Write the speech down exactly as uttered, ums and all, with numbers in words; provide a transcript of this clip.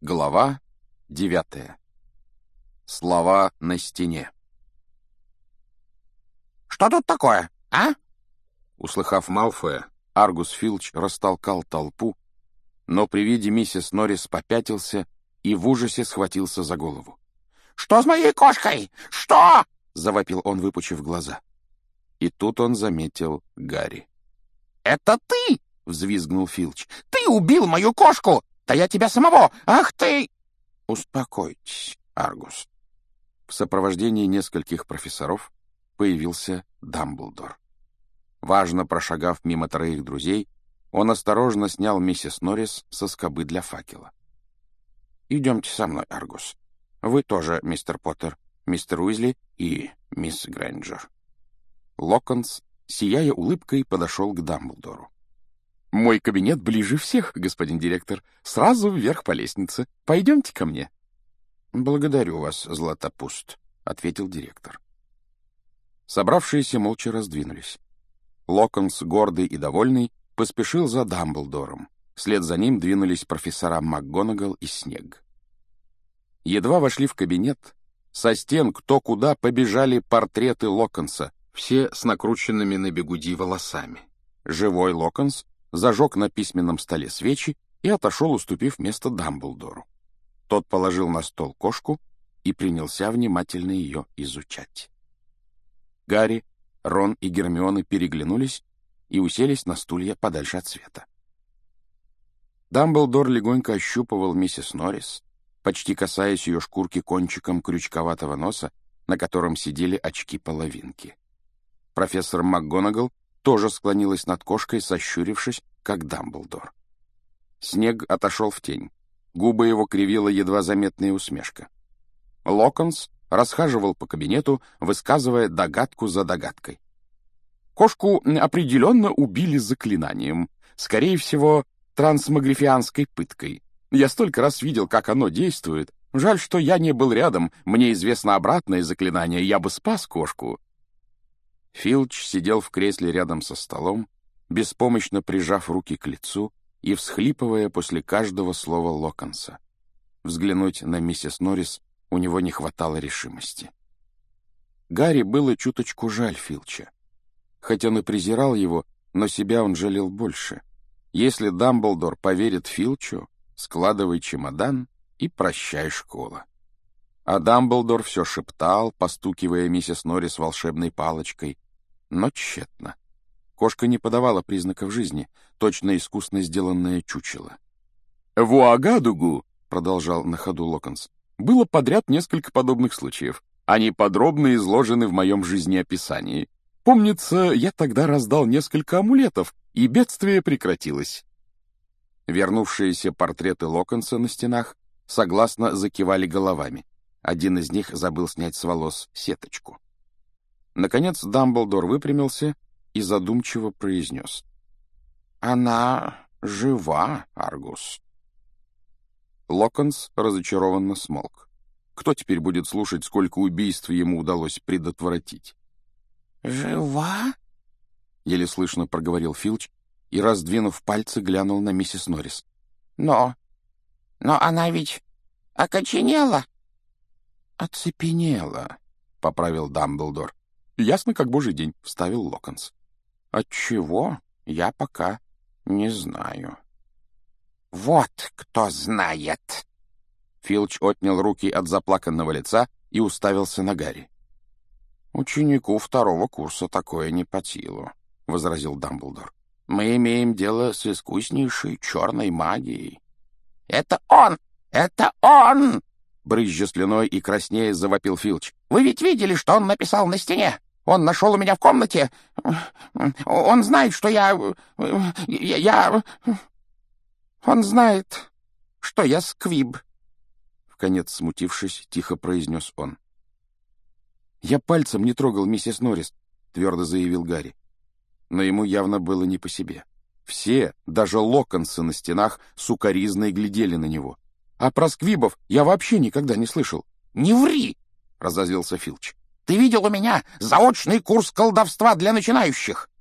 Глава девятая. Слова на стене. «Что тут такое, а?» Услыхав Малфоя, Аргус Филч растолкал толпу, но при виде миссис Норрис попятился и в ужасе схватился за голову. «Что с моей кошкой? Что?» — завопил он, выпучив глаза. И тут он заметил Гарри. «Это ты?» — взвизгнул Филч. «Ты убил мою кошку! Да я тебя самого! Ах ты!» «Успокойтесь, Аргус». В сопровождении нескольких профессоров появился Дамблдор. Важно прошагав мимо троих друзей, он осторожно снял миссис Норрис со скобы для факела. «Идемте со мной, Аргус. Вы тоже, мистер Поттер, мистер Уизли и мисс Грейнджер». Локонс, сияя улыбкой, подошел к Дамблдору. «Мой кабинет ближе всех, господин директор. Сразу вверх по лестнице. Пойдемте ко мне». «Благодарю вас, Златопуст», — ответил директор. Собравшиеся молча раздвинулись. Локонс, гордый и довольный, поспешил за Дамблдором. Вслед за ним двинулись профессора МакГонагал и Снегг. Едва вошли в кабинет, со стен кто куда побежали портреты Локонса, все с накрученными на бигуди волосами. Живой Локонс зажег на письменном столе свечи и отошел, уступив место Дамблдору. Тот положил на стол кошку и принялся внимательно ее изучать. Гарри, Рон и Гермиона переглянулись и уселись на стулья подальше от света. Дамблдор легонько ощупывал миссис Норрис, почти касаясь ее шкурки кончиком крючковатого носа, на котором сидели очки-половинки. Профессор МакГонагал тоже склонилась над кошкой, сощурившись, как Дамблдор. Снегг отошел в тень. Губы его кривила едва заметная усмешка. Локонс расхаживал по кабинету, высказывая догадку за догадкой. Кошку определенно убили заклинанием. Скорее всего, трансмагрифианской пыткой. Я столько раз видел, как оно действует. Жаль, что я не был рядом. Мне известно обратное заклинание. Я бы спас кошку. Филч сидел в кресле рядом со столом, беспомощно прижав руки к лицу и всхлипывая после каждого слова Локонса. Взглянуть на миссис Норрис у него не хватало решимости. Гарри было чуточку жаль Филча. Хоть он и презирал его, но себя он жалел больше. Если Дамблдор поверит Филчу, складывай чемодан и прощай, школа. А Дамблдор все шептал, постукивая миссис Норрис волшебной палочкой, но тщетно. Кошка не подавала признаков жизни, точно искусно сделанное чучело. «В Уагадугу», — продолжал на ходу Локонс, — «было подряд несколько подобных случаев. Они подробно изложены в моем жизнеописании. Помнится, я тогда раздал несколько амулетов, и бедствие прекратилось». Вернувшиеся портреты Локонса на стенах согласно закивали головами. Один из них забыл снять с волос сеточку. Наконец Дамблдор выпрямился и задумчиво произнес: «Она жива, Аргус». Локонс разочарованно смолк. Кто теперь будет слушать, сколько убийств ему удалось предотвратить? «Жива?» — еле слышно проговорил Филч и, раздвинув пальцы, глянул на миссис Норрис. «Но... но она ведь окоченела». «Оцепенела», — поправил Дамблдор. «Ясно, как божий день», — вставил Локонс. «Отчего, я пока не знаю». «Вот кто знает!» Филч отнял руки от заплаканного лица и уставился на Гарри. «Ученику второго курса такое не по силу», — возразил Дамблдор. «Мы имеем дело с искуснейшей черной магией». «Это он! Это он!» Брызжа слюной и краснея завопил Филч. «Вы ведь видели, что он написал на стене? Он нашел у меня в комнате. Он знает, что я... я... я... Он знает, что я сквиб». Вконец смутившись, тихо произнес он. «Я пальцем не трогал миссис Норрис», — твердо заявил Гарри. Но ему явно было не по себе. Все, даже Локонсы на стенах, сукоризной глядели на него. А про сквибов я вообще никогда не слышал. «Не ври!» — разозлился Филч. «Ты видел у меня заочный курс колдовства для начинающих.